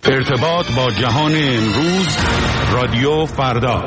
ارتباط با جهان امروز، رادیو فردا.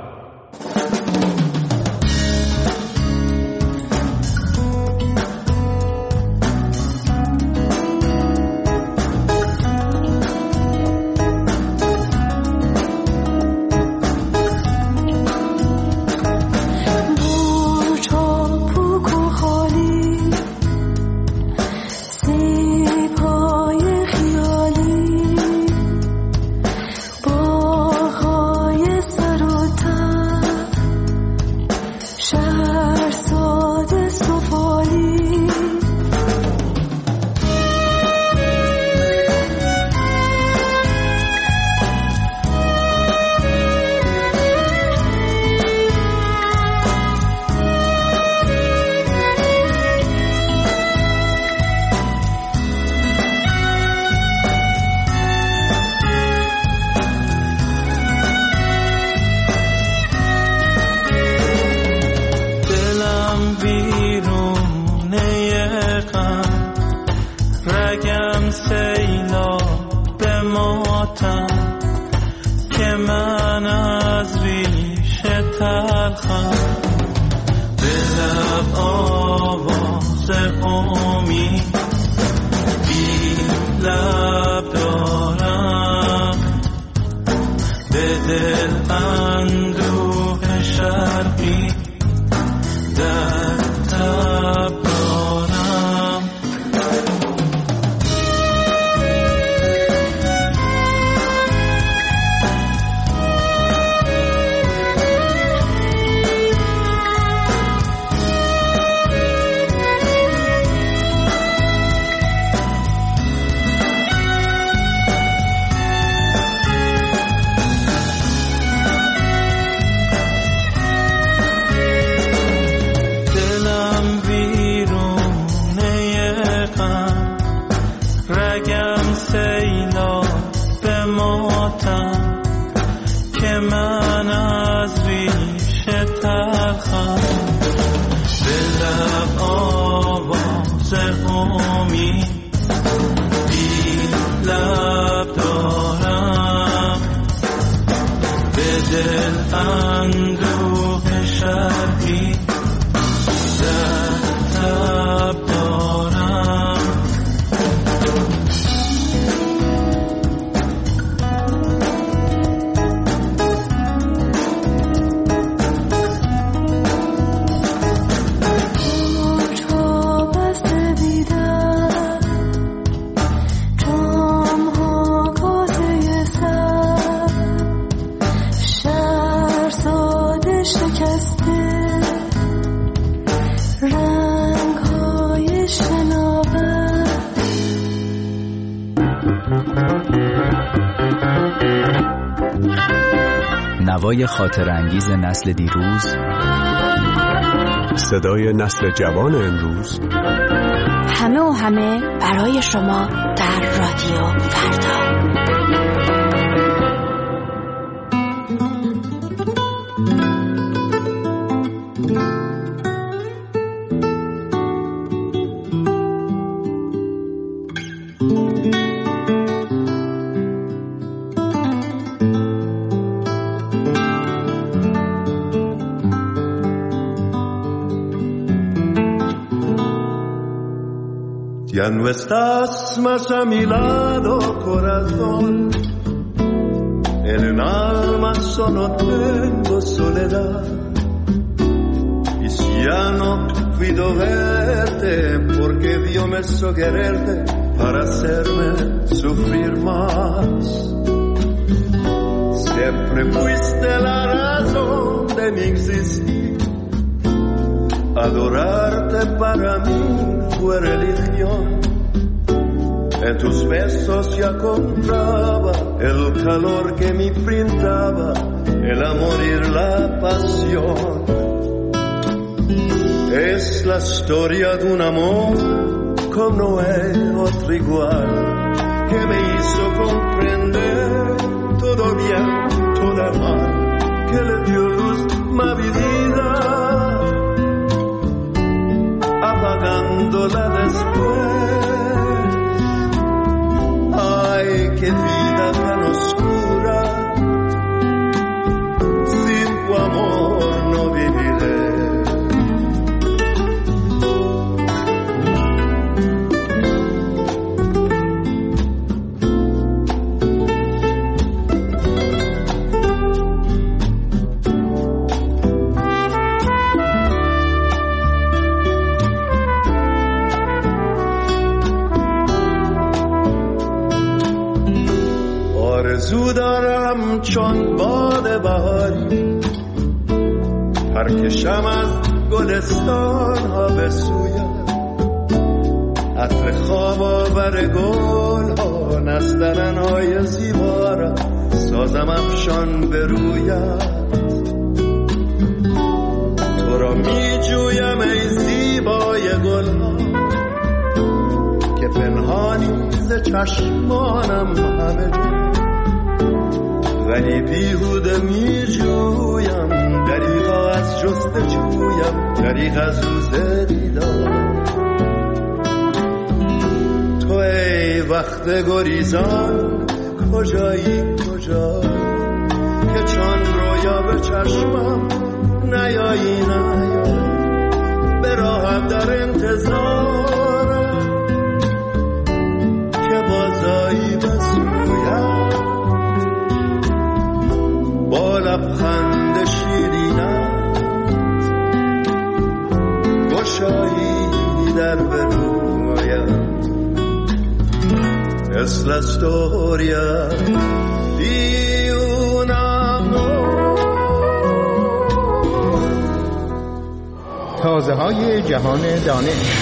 نوای خاطرانگیز نسل دیروز، صدای نسل جوان امروز، همه و همه برای شما در رادیو فردا. Ya no estás más a mi lado, corazón. En el alma solo tengo soledad. Y si ya no puedo verte, porque Dios me hizo quererte para hacerme sufrir más. Siempre fuiste la razón de mi existir. Adorarte para mí fue religión. En tus besos ya encontraba el calor que me brindaba el amor y la pasión. Es la historia de un amor como no hay otro igual, que me hizo comprender todo bien, todo mal, que le dio luz a mi vida, apagándola después. Ay, qué vida آرزو دارم چون باد بهاری پرکشم از گلستان ها به سویت، عطر خواب آور گل ها نسترن های زیبا را سازم افشان به رویت. تو را می جویم ای زیبای گل ها که پنهانی ز چشمانم همه جا، ولی بیهوده می جویم دریغا از جستجویم، دریغ از روز دیدار. تو ای وقت گریزان کجایی که چون رویا به چشمم نیایی به راحت در انتظارم که بازایی به سویم با لبخند شیرینم گشایی در به رویم. Es la storia di un amor. تازه های جهان دانش.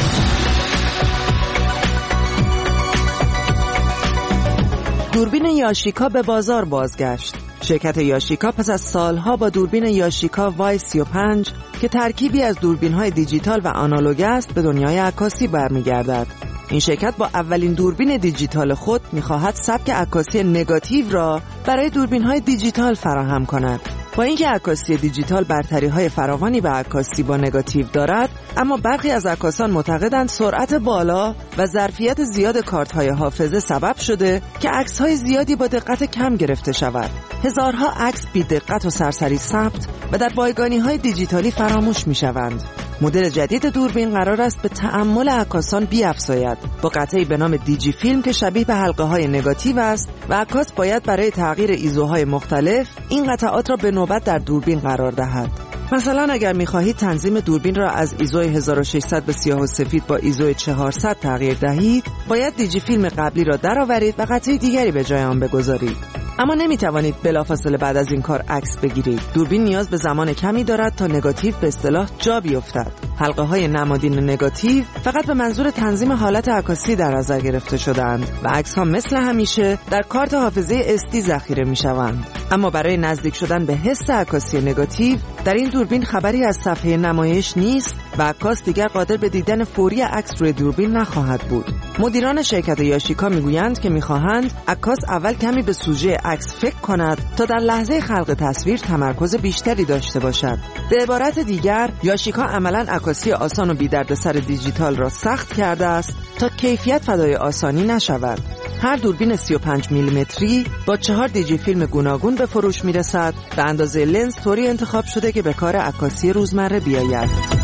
دوربین یاشیکا به بازار بازگشت. شرکت یاشیکا پس از سالها با دوربین یاشیکا Y35 که ترکیبی از دوربین‌های دیجیتال و آنالوگ است به دنیای عکاسی برمیگردد. این شرکت با اولین دوربین دیجیتال خود می‌خواهد سبک عکاسی نگاتیو را برای دوربین‌های دیجیتال فراهم کند. با اینکه عکاسی دیجیتال برتری‌های فراوانی به عکاسی با نگاتیو دارد، اما برخی از عکاسان معتقدند سرعت بالا و ظرفیت زیاد کارت‌های حافظه سبب شده که عکس‌های زیادی با دقت کم گرفته شود. هزارها عکس بی دقت و سرسری ثبت و در بایگانی‌های دیجیتالی فراموش می‌شوند. مدل جدید دوربین قرار است به تأمل عکاسان بیفزاید با قطعی به نام دیجی فیلم که شبیه به حلقه‌های نگاتیو است و عکاس باید برای تغییر ایزوهای مختلف این قطعات را به نوبت در دوربین قرار دهد. مثلا اگر می‌خواهید تنظیم دوربین را از ایزوی 1600 به سیاه و سفید با ایزوی 400 تغییر دهید، باید دیجی فیلم قبلی را درآورید و قطعه دیگری به جای آن بگذارید. اما نمی‌توانید بلافاصله بعد از این کار عکس بگیرید. دوربین نیاز به زمان کمی دارد تا نگاتیو به اصطلاح جا بیفتد. حلقه‌های نمادین نگاتیو فقط به منظور تنظیم حالت عکاسی در نظر گرفته شده‌اند و عکس‌ها مثل همیشه در کارت حافظه SD ذخیره می‌شوند. اما برای نزدیک شدن به حس عکاسی نگاتیو در این دوربین خبری از صفحه نمایش نیست و عکاس دیگر قادر به دیدن فوری عکس روی دوربین نخواهد بود. مدیران شرکت یاشیکا میگویند که میخواهند عکاس اول کمی به سوژه عکس فکر کند تا در لحظه خلق تصویر تمرکز بیشتری داشته باشد. به عبارت دیگر یاشیکا عملاً عکاسی آسان و بی دردسر دیجیتال را سخت کرده است تا کیفیت فدای آسانی نشود. هر دوربین 35 میلیمتری با 4 دیجی فیلم گوناگون به فروش میرسد و اندازه لنز طوری انتخاب شده که به کار عکاسی روزمره بیاید.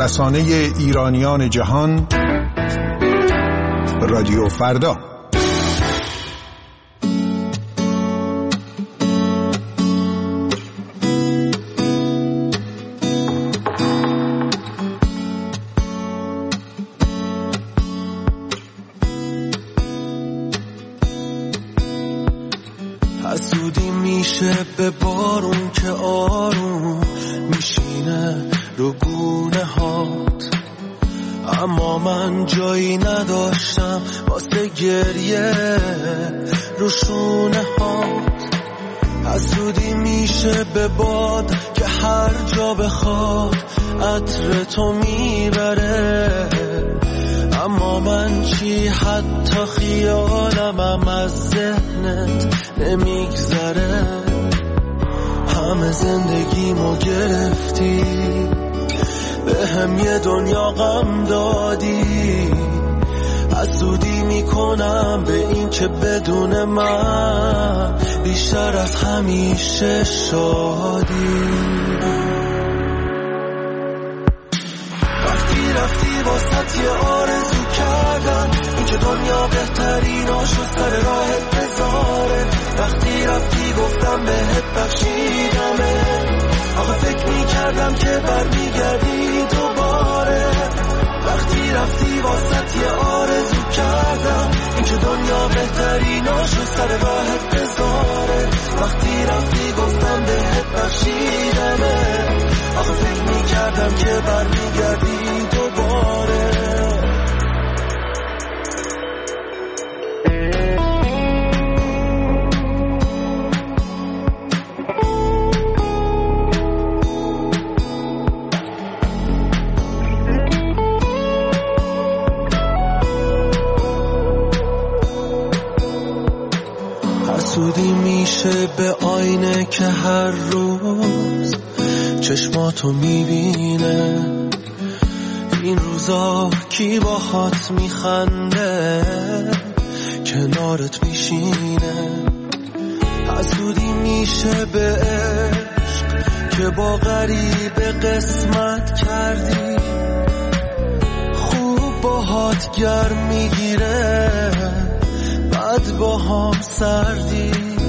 رسانه ایرانیان جهان رادیو فردا. حسودی میشه به بارون که آروم میشینه رو گونه هات، اما من جایی نداشتم واسه گریه رو شونه هات. حسودی میشه به باد که هر جا بخواد عطر تو میبره، اما من چی حتی خیالمم از ذهنت نمیگذره. همه زندگیمو گرفتی، به هم یه دنیا غم دادی. حسودی میکنم به این که بدون من بیشتر از همیشه شادی. وقتی رفتی واسط یه آرزو کردم، این که دنیا بهتریناشو سر راهت بذاره. وقتی رفتی گفتم بهت بخشیدمه، آخه فکر میکردم که برمیگردی دوباره. وقتی رفتی واسط یه آرزو کردم، این که دنیا بهتریناشو سر راهت بذاره. وقتی رفتی گفتم بهت بخشیدمه، آخه فکر میکردم که برمیگردی دوباره. حسودی میشه به آینه که هر روز چشماتو میبینه. این روزا کی باهات میخنده کنارت میشینه. حسودی میشه به عشق که با غریبه قسمت کردی، خوب باهات گرم میگیره بعد با هم سردی.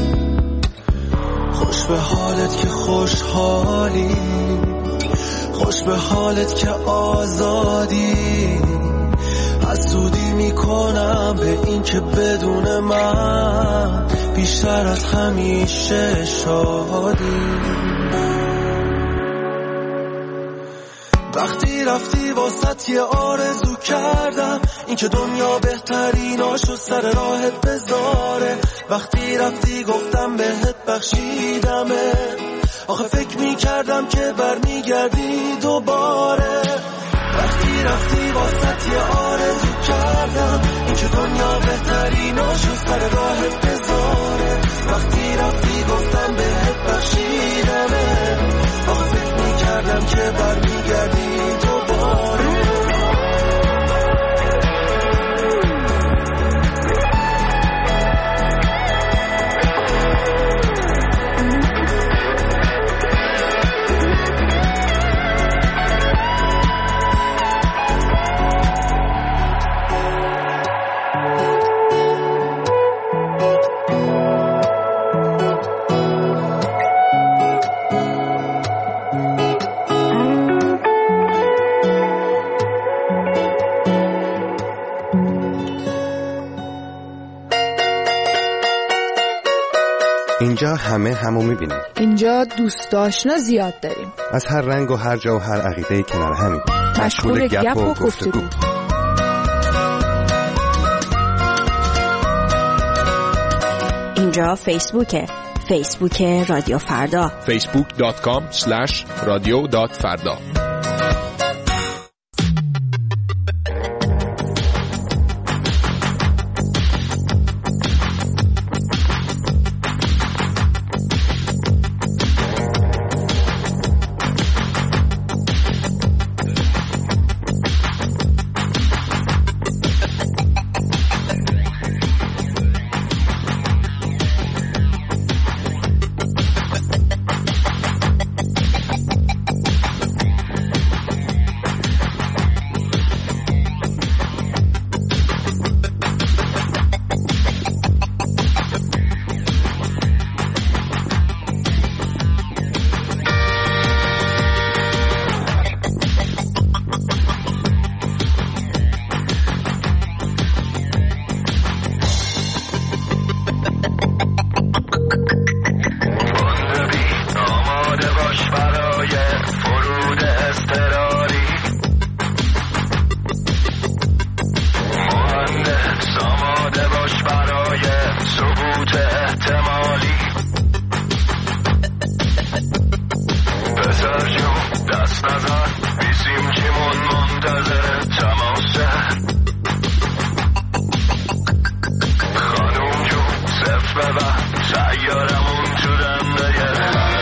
خوش به حالت که خوشحالی، خوش به حالت که آزادی. حسودی میکنم به این که بدون من بیشتر از همیشه شادی. وقتی رفتی واسط یه آرزو کردم، این که دنیا بهتریناشو سر راهت بذاره. وقتی رفتی گفتم بهت بخشیدمه، آخه فکر میکردم که برمیگردی دوباره. وقتی رفتی واسط یه آرزو کردم، این که دنیا بهتریناشو سر راهت بذاره. وقتی رفتی گفتم بهت بخشیدمه، آخه فکر میکردم که برمیگردی دوباره. اینجا همه همو میبینیم. اینجا دوست آشنا زیاد داریم، از هر رنگ و هر جا و هر عقیده کنار همیم. مشغول گپ و گفتگو. اینجا فیسبوک رادیو فردا، facebook.com/radio.farda. نزن بیسیم کیمون منتظر تماسه خانوم جو صف ببر سیارمون تو دنده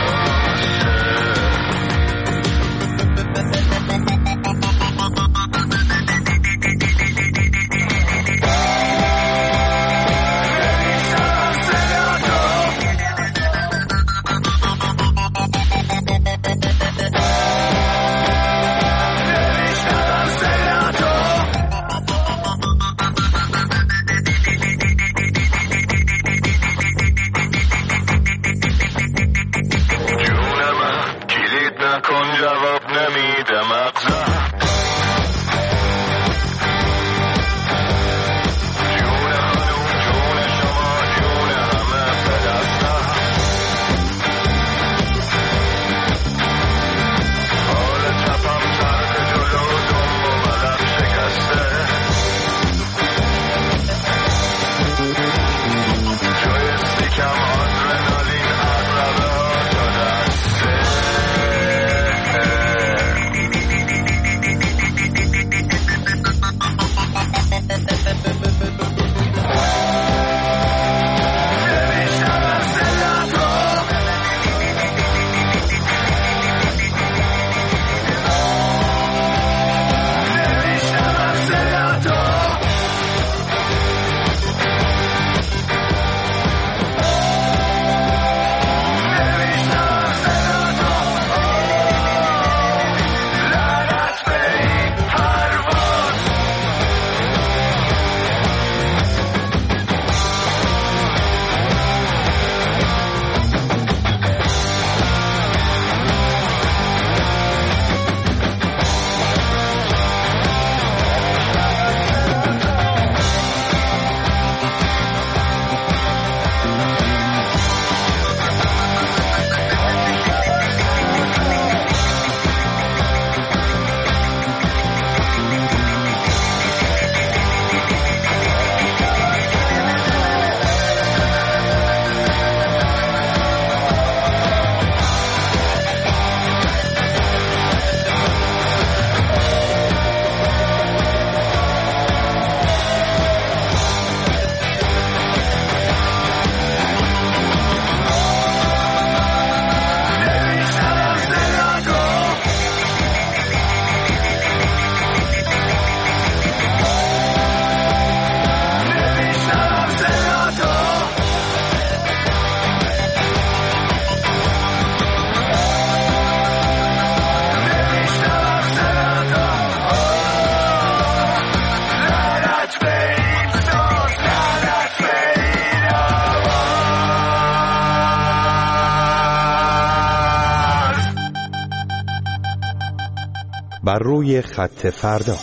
بر روی خط فردا.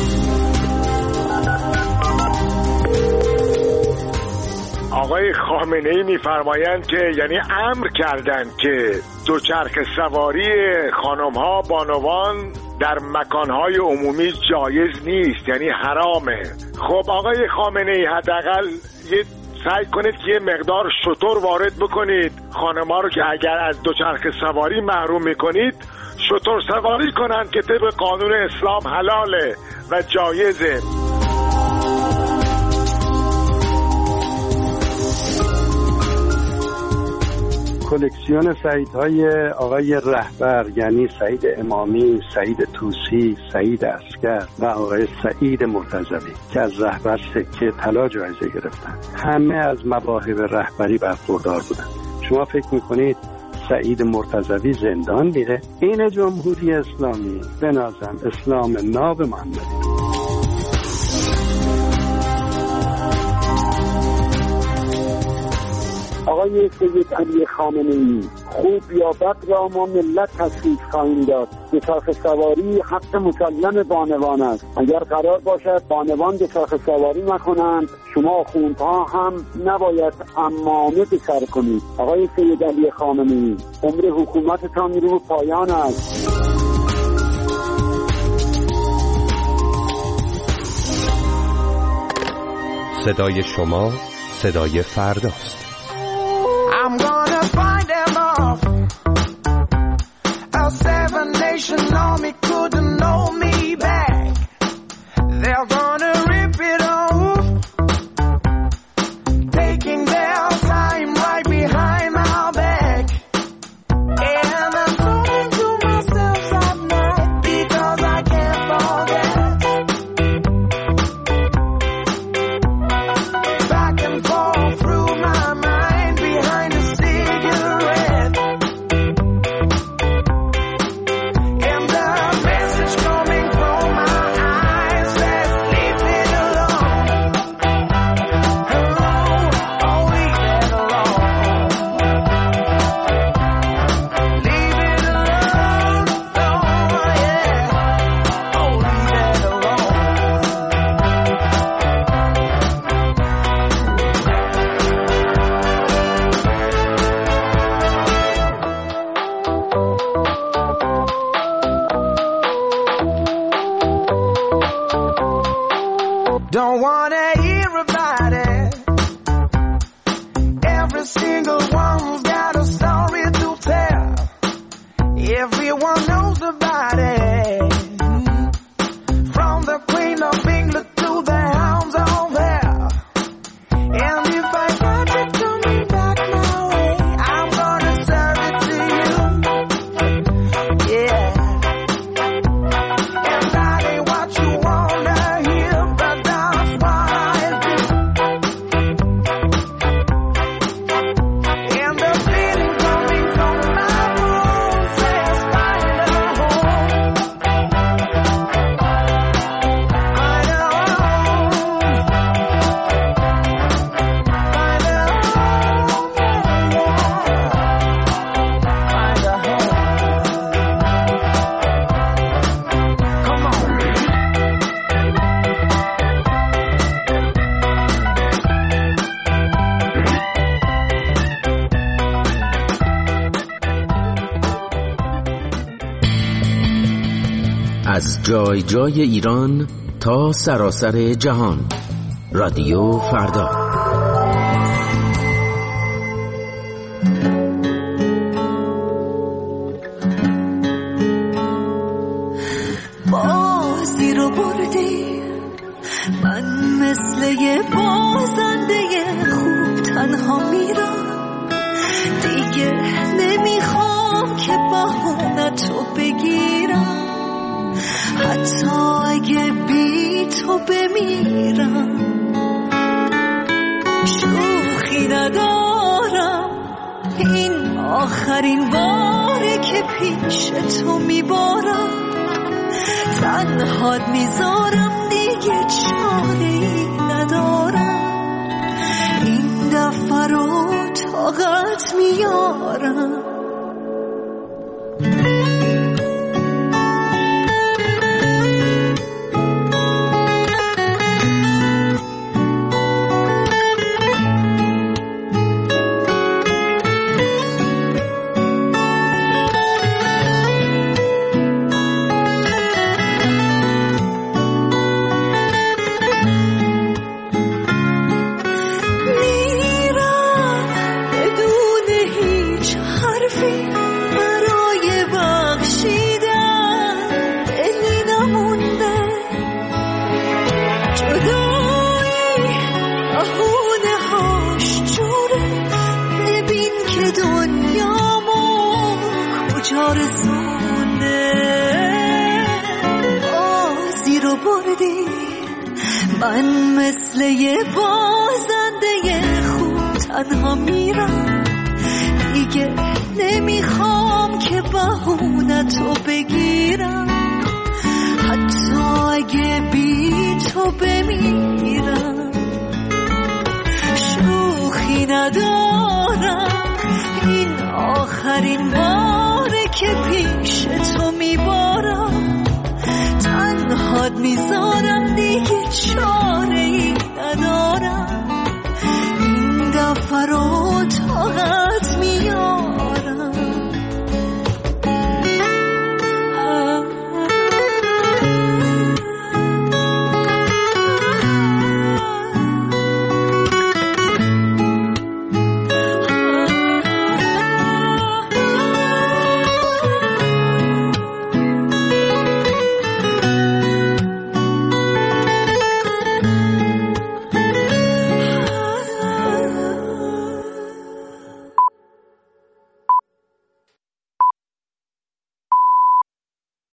آقای خامنه‌ای می‌فرمایند که یعنی امر کردند که دوچرخه سواری خانم‌ها بانوان در مکان‌های عمومی جایز نیست، یعنی حرامه. خب آقای خامنه‌ای حداقل یه سعی کنید که یه مقدار شتر وارد بکنید، خانم‌ها رو که اگر از دوچرخه سواری محروم می‌کنید شتر سواری کنند که طبق قانون اسلام حلاله و جایزه. کلکسیون سعیدهای آقای رهبر یعنی سعید امامی، سعید طوسی، سعید عسکر و آقای سعید مرتضوی که از رهبر سکه طلا جایزه گرفتن، همه از مواهب رهبری برخوردار بودن. شما فکر میکنید سعید مرتضوی زندان میره؟ این جمهوری اسلامی بنازم اسلام ناب محمدی. آقای سید علی خامنه‌ای، خوب یا بد را ما ملت تصویب خواهیم داد. دوچرخه سواری حق مسلم بانوان است. اگر قرار باشد بانوان دوچرخه سواری نکنند، شما آخوندها هم نباید عمامه به سر کنید. آقای سید علی خامنه‌ای، عمر حکومتتان رو پایان است. صدای شما صدای فرداست. I'm gonna find them off. A 7 nation generation on me couldn't know me back. They're gonna rip it off, taking their time right behind my back. And I'm talking to myself at night because I can't forget. Back and forth through my mind behind a cigarette. And the message coming from my eyes says, leave it alone. Oh, leave it alone. Leave it alone. Oh, yeah. Oh, leave it alone. Don't wanna hear about it. Every single one's got a story to tell. Everyone knows about it. From the Queen of England to the Hounds of Hell. And if I catch it coming back my way, I'm gonna serve it to you. Yeah. And that ain't what you wanna hear, but that's what I do. And the feeling coming from my bones says, find a home. Find a home. Find a home, yeah, yeah. Find a home. Come on. از جای جای ایران تا سراسر جهان. رادیو فردا. بازی رو بردی، من مثل یه بازنده خوب تنها میرم. دیگه نمیخوام که بهونتو بگیرم، حتی اگه بی تو بمیرم. شوخی ندارم، این آخرین باره که پیش تو میبارم. تنهات میذارم، دیگه چاره‌ای ندارم. این دفعه رو طاقت میارم. من مثل یه بازنده خوب تنها میرم. دیگه نمیخوام که بهونتو بگیرم، حتی اگه بی تو بمیرم. شوخی ندارم، این آخرین بار